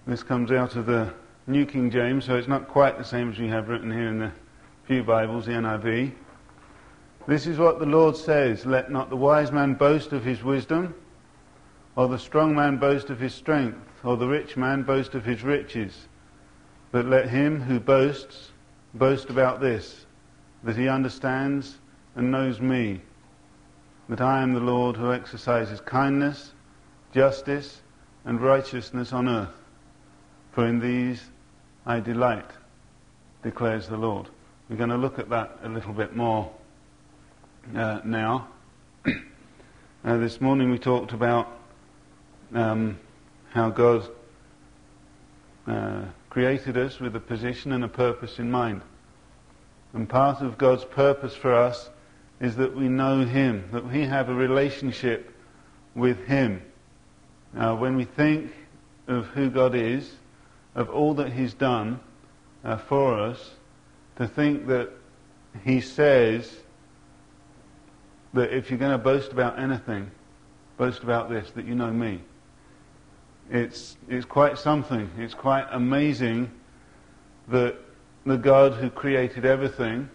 This comes out of the New King James, so it's not quite the same as we have written here in the few Bibles, the NIV. This is what the Lord says: "Let not the wise man boast of his wisdom, or the strong man boast of his strength, or the rich man boast of his riches. But let him who boasts boast about this, that he understands and knows me, that I am the Lord who exercises kindness, justice, and righteousness on earth. For in these I delight, declares the Lord." We're going to look at that a little bit more now. This morning we talked about how God created us with a position and a purpose in mind. And part of God's purpose for us is that we know Him, that we have a relationship with Him. When we think of who God is, of all that He's done for us, to think that He says that if you're going to boast about anything, boast about this, that you know me. It's quite something. It's quite amazing that the God who created everything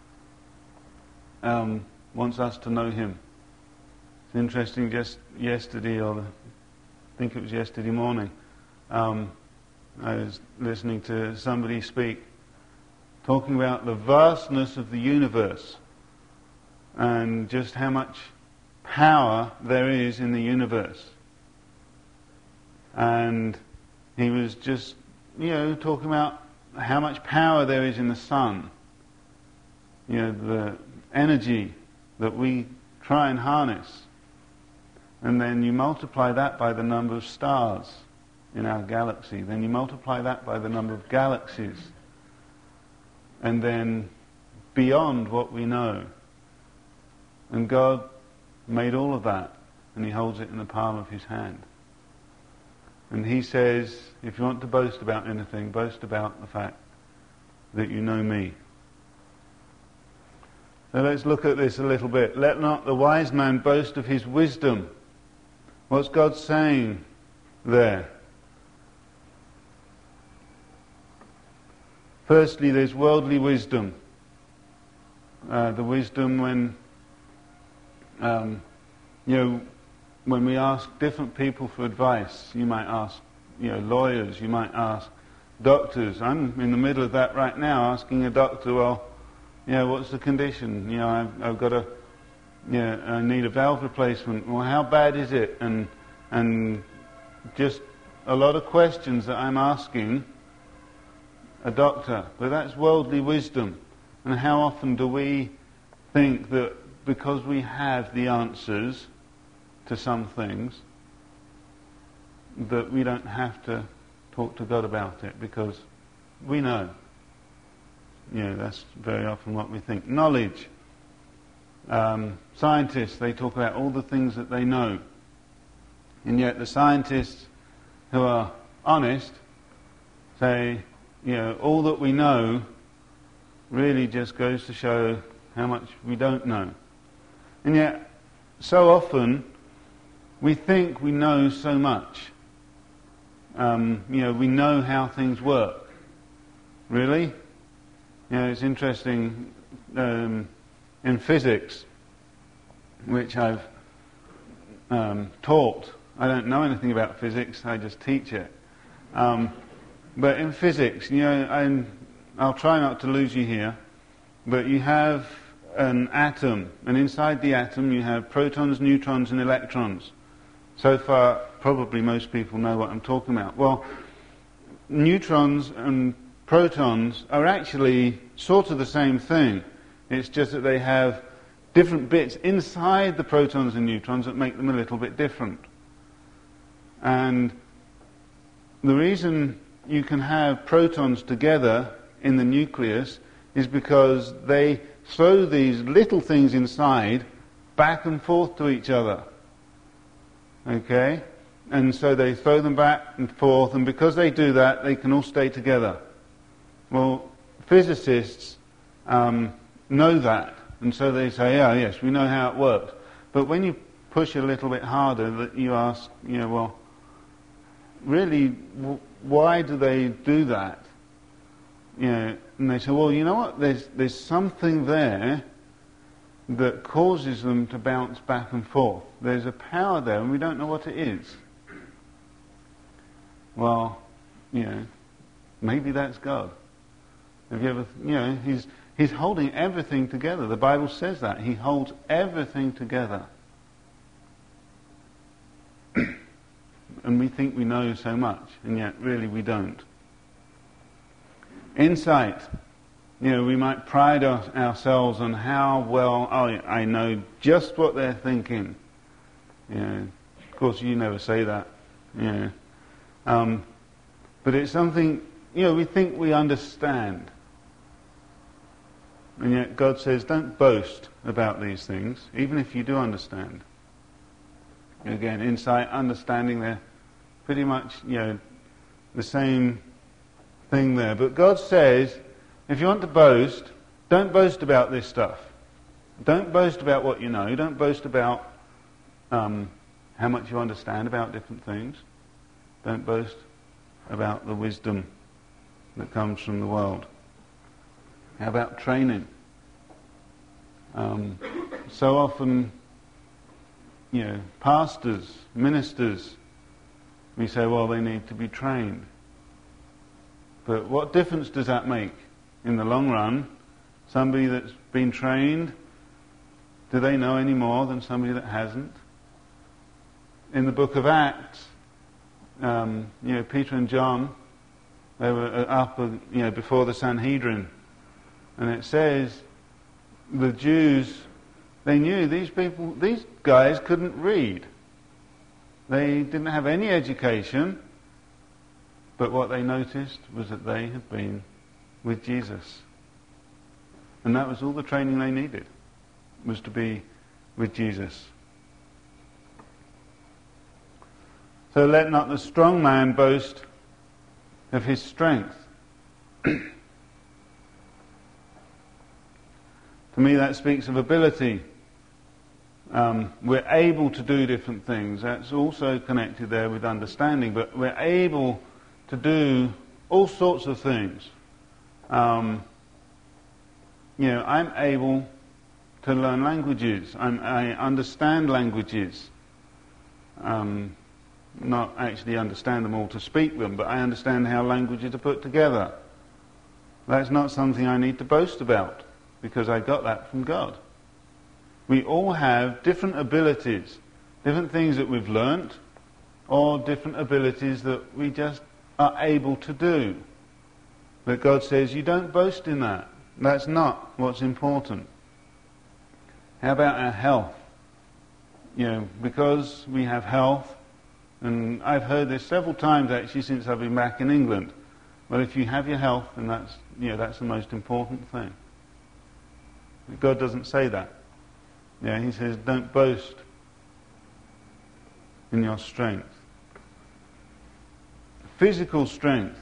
wants us to know Him. It's interesting, just yesterday, I think it was yesterday morning, I was listening to somebody speak, talking about the vastness of the universe and just how much power there is in the universe. And he was just, talking about how much power there is in the sun. The energy that we try and harness. And then you multiply that by the number of stars in our galaxy. Then you multiply that by the number of galaxies. And then beyond what we know. And God made all of that, and He holds it in the palm of His hand. And He says, if you want to boast about anything, boast about the fact that you know me. So let's look at this a little bit. Let not the wise man boast of his wisdom. What's God saying there? Firstly, there's worldly wisdom. The wisdom when we ask different people for advice. You might ask, lawyers. You might ask doctors. I'm in the middle of that right now, asking a doctor, what's the condition? I've got I need a valve replacement. Well, how bad is it? And just a lot of questions that I'm asking a doctor. But that's worldly wisdom. And how often do we think that because we have the answers to some things, that we don't have to talk to God about it because we know. That's very often what we think. Knowledge. Scientists, they talk about all the things that they know. And yet the scientists who are honest say, all that we know really just goes to show how much we don't know. And yet, so often, we think we know so much. We know how things work. Really? It's interesting, in physics, which I've taught. I don't know anything about physics, I just teach it. But in physics, I'll try not to lose you here, but you have an atom, and inside the atom you have protons, neutrons and electrons. So far, probably most people know what I'm talking about. Well, neutrons and protons are actually sort of the same thing. It's just that they have different bits inside the protons and neutrons that make them a little bit different. And the reason you can have protons together in the nucleus is because they throw these little things inside back and forth to each other. Okay? And so they throw them back and forth, and because they do that, they can all stay together. Well, physicists know that, and so they say, yes, we know how it works. But when you push it a little bit harder, that you ask, really, why do they do that? And they say, well, you know what? There's something there that causes them to bounce back and forth. There's a power there, and we don't know what it is. Well, maybe that's God. Have you ever, He's holding everything together. The Bible says that. He holds everything together. And we think we know so much, and yet really we don't. Insight. We might pride ourselves on how well I know just what they're thinking. Of course, you never say that. But it's something, we think we understand. And yet God says, don't boast about these things, even if you do understand. Again, insight, understanding, they're pretty much, the same thing there. But God says, if you want to boast, don't boast about this stuff. Don't boast about what you know. Don't boast about how much you understand about different things. Don't boast about the wisdom that comes from the world. How about training? So often, pastors, ministers, we say, well, they need to be trained. But what difference does that make in the long run? Somebody that's been trained, do they know any more than somebody that hasn't? In the book of Acts, Peter and John, they were up, before the Sanhedrin, and it says the Jews, they knew these guys couldn't read. They didn't have any education, but what they noticed was that they had been with Jesus. And that was all the training they needed, was to be with Jesus. So let not the strong man boast of his strength. To me that speaks of ability. We're able to do different things. That's also connected there with understanding, but we're able to do all sorts of things. I'm able to learn languages. I understand languages. Not actually understand them all to speak them, but I understand how languages are put together. That's not something I need to boast about, because I got that from God. We all have different abilities, different things that we've learnt, or different abilities that we just are able to do. But God says, you don't boast in that. That's not what's important. How about our health? Because we have health, and I've heard this several times actually since I've been back in England. Well, if you have your health, then that's the most important thing. But God doesn't say that. He says, don't boast in your strength. Physical strength.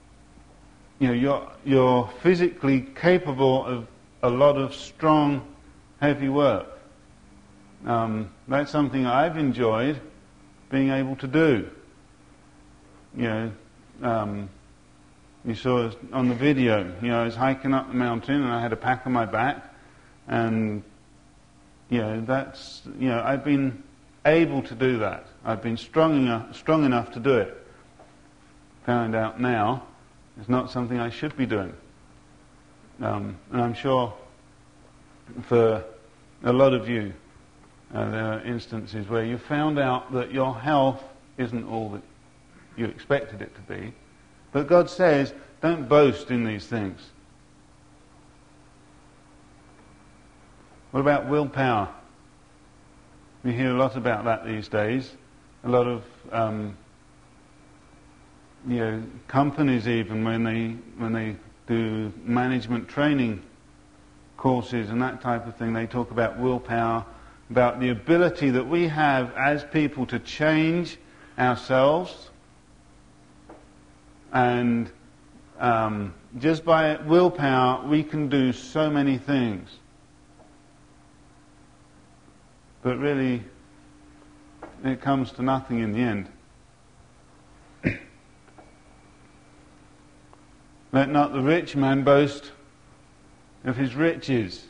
You're physically capable of a lot of strong, heavy work. That's something I've enjoyed being able to do. You saw on the video, I was hiking up the mountain and I had a pack on my back, and I've been able to do that. I've been strong enough to do it. Found out now it's not something I should be doing. And I'm sure for a lot of you, there are instances where you found out that your health isn't all that you expected it to be. But God says, don't boast in these things. What about willpower? We hear a lot about that these days. A lot of companies, even when they do management training courses and that type of thing, they talk about willpower, about the ability that we have as people to change ourselves, and just by willpower we can do so many things. But really, it comes to nothing in the end. Let not the rich man boast of his riches.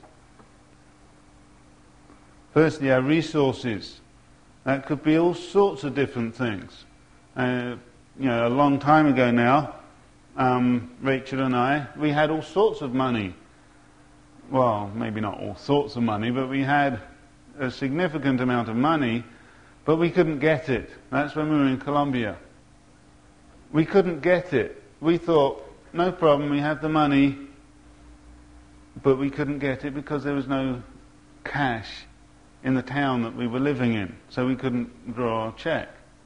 Firstly, our resources. That could be all sorts of different things. A long time ago now, Rachel and I, we had all sorts of money. Well, maybe not all sorts of money, but we had a significant amount of money, but we couldn't get it. That's when we were in Colombia. We couldn't get it. We thought, no problem, we have the money, but we couldn't get it because there was no cash in the town that we were living in, so we couldn't draw a check.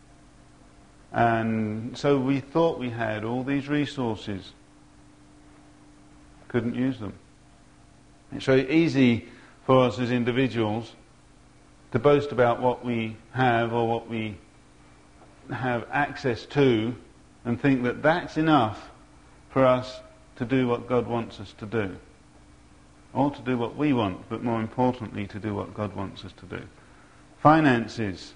And so we thought we had all these resources, couldn't use them. It's very easy for us as individuals to boast about what we have or what we have access to and think that that's enough for us to do what God wants us to do. Or to do what we want, but more importantly to do what God wants us to do. Finances.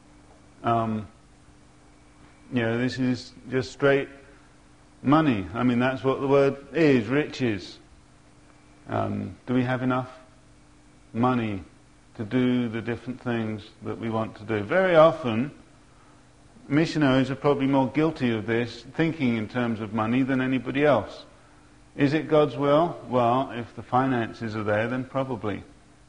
This is just straight money. I mean, that's what the word is, riches. Do we have enough money to do the different things that we want to do? Very often, missionaries are probably more guilty of this, thinking in terms of money, than anybody else. Is it God's will? Well, if the finances are there, then probably.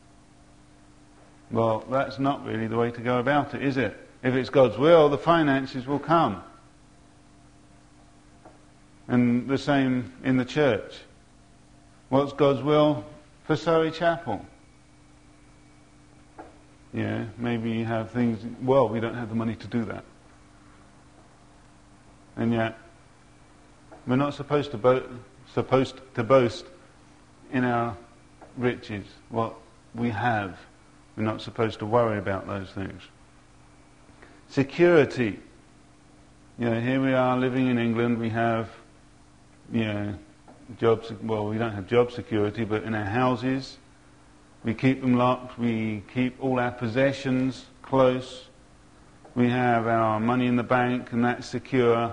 Well, that's not really the way to go about it, is it? If it's God's will, the finances will come. And the same in the church. What's God's will for Surrey Chapel? Yeah, maybe you have things, well, we don't have the money to do that. And yet, we're not supposed to boast in our riches, what we have. We're not supposed to worry about those things. Security. Here we are living in England, we have, jobs, well, we don't have job security, but in our houses, we keep them locked, we keep all our possessions close, we have our money in the bank, and that's secure.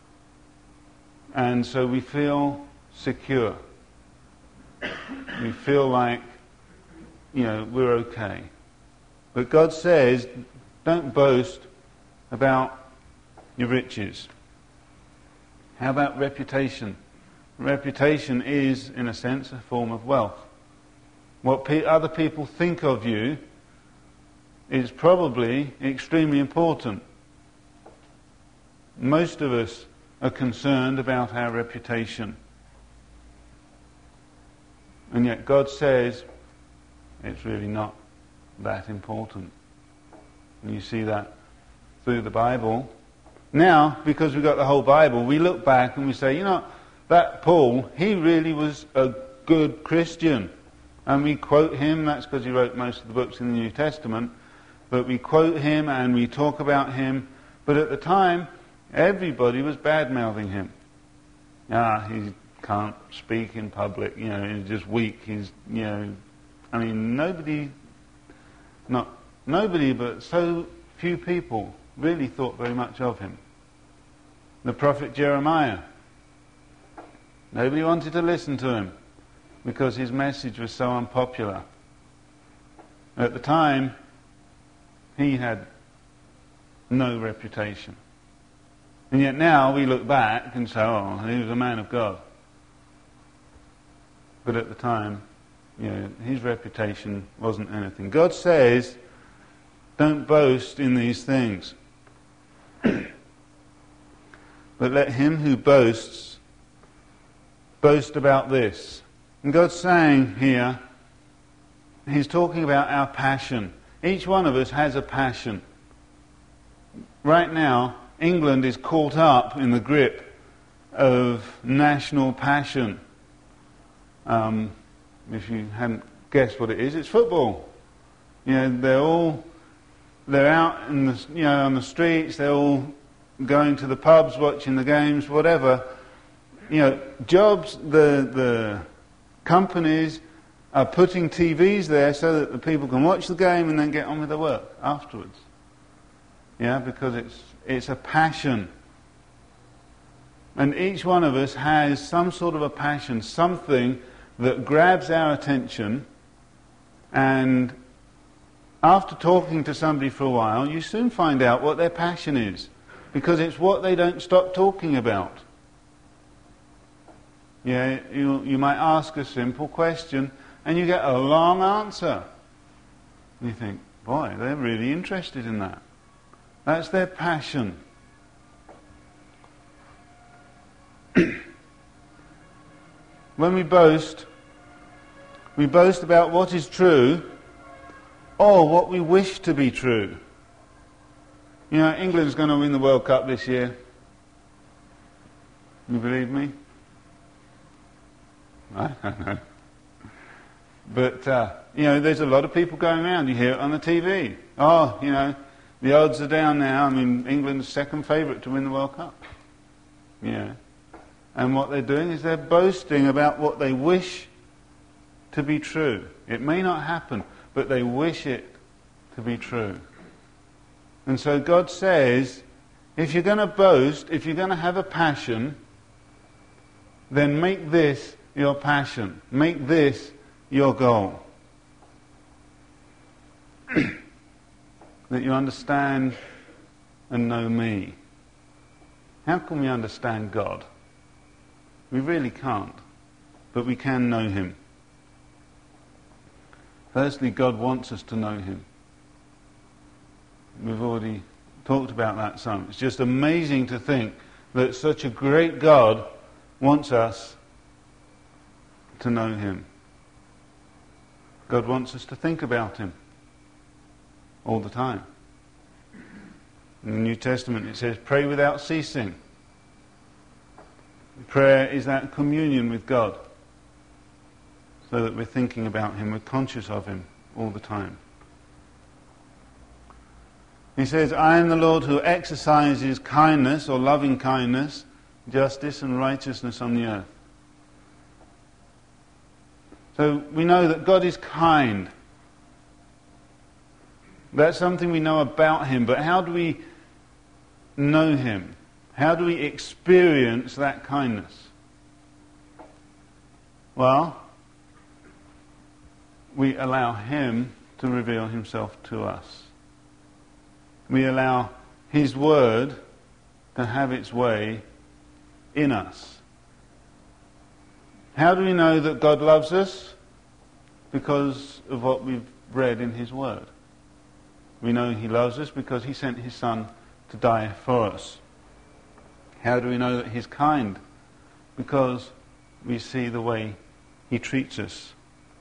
And so we feel secure. We feel like, we're okay. But God says, don't boast about your riches. How about reputation? Reputation is, in a sense, a form of wealth. What other people think of you is probably extremely important. Most of us are concerned about our reputation. And yet God says it's really not that important. And you see that through the Bible. Now, because we've got the whole Bible, we look back and we say, that Paul, he really was a good Christian. And we quote him, that's because he wrote most of the books in the New Testament, but we quote him and we talk about him. But at the time, everybody was bad-mouthing him. He can't speak in public, he's just weak, nobody, but so few people really thought very much of him. The prophet Jeremiah, nobody wanted to listen to him because his message was so unpopular. At the time, he had no reputation. And yet now we look back and say, he was a man of God. But at the time, his reputation wasn't anything. God says, don't boast in these things. But let him who boasts, boast about this. And God's saying here, he's talking about our passion. Each one of us has a passion. Right now, England is caught up in the grip of national passion. If you hadn't guessed what it is, it's football. They're out in the, on the streets. They're all going to the pubs, watching the games, whatever. Jobs. The companies are putting TVs there so that the people can watch the game and then get on with their work afterwards. Because it's a passion. And each one of us has some sort of a passion, something that grabs our attention, and after talking to somebody for a while, you soon find out what their passion is, because it's what they don't stop talking about. Yeah, you might ask a simple question and you get a long answer. And you think, boy, they're really interested in that. That's their passion. When we boast about what is true or what we wish to be true. You know, England's going to win the World Cup this year. You believe me? I don't know. But, you know, there's a lot of people going around. You hear it on the TV. Oh, you know, the odds are down now. I mean, England's second favourite to win the World Cup. Yeah. And what they're doing is they're boasting about what they wish to be true. It may not happen, but they wish it to be true. And so God says, if you're going to boast, if you're going to have a passion, then make this your passion. Make this your goal. That you understand and know me. How can we understand God? We really can't, but we can know Him. Firstly, God wants us to know Him. We've already talked about that some. It's just amazing to think that such a great God wants us to know Him. God wants us to think about Him all the time. In the New Testament it says, pray without ceasing. Prayer is that communion with God, so that we're thinking about Him, we're conscious of Him all the time. He says, I am the Lord who exercises kindness or loving kindness, justice and righteousness on the earth. So we know that God is kind. That's something we know about Him, but how do we know Him? How do we experience that kindness? Well, we allow Him to reveal Himself to us. We allow His Word to have its way in us. How do we know that God loves us? Because of what we've read in His Word. We know He loves us because He sent His Son to die for us. How do we know that He's kind? Because we see the way He treats us.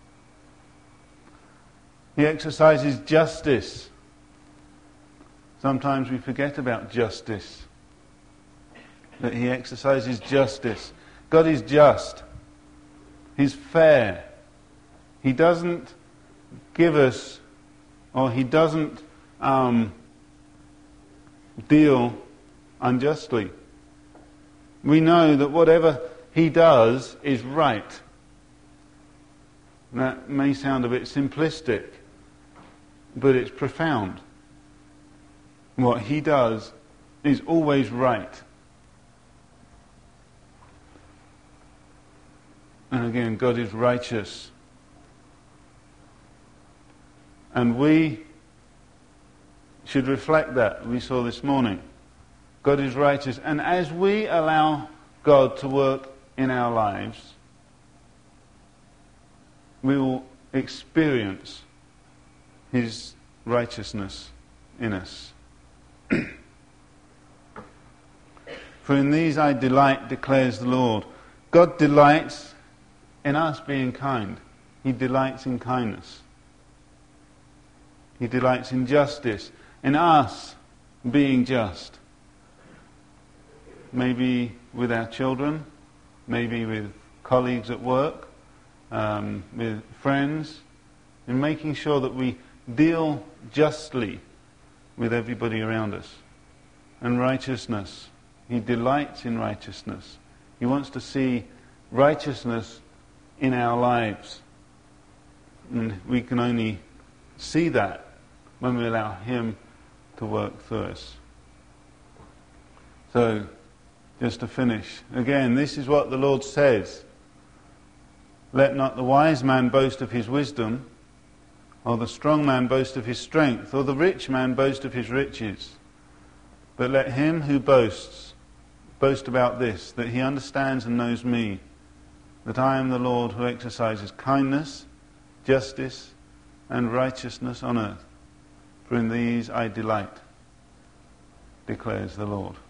He exercises justice. Sometimes we forget about justice. That He exercises justice. God is just. He's fair. He doesn't give us, or He doesn't deal unjustly. We know that whatever He does is right. That may sound a bit simplistic, but it's profound. What He does is always right. And again, God is righteous. And we should reflect that. We saw this morning. God is righteous. And as we allow God to work in our lives, we will experience His righteousness in us. For in these I delight, declares the Lord. God delights in us being kind. He delights in kindness. He delights in justice, in us being just. Maybe with our children, maybe with colleagues at work, with friends, in making sure that we deal justly with everybody around us. And righteousness. He delights in righteousness. He wants to see righteousness in our lives. And we can only see that when we allow Him to work through us. So, just to finish. Again, this is what the Lord says. Let not the wise man boast of his wisdom, or the strong man boast of his strength, or the rich man boast of his riches. But let him who boasts, boast about this, that he understands and knows me, that I am the Lord who exercises kindness, justice, and righteousness on earth. For in these I delight, declares the Lord.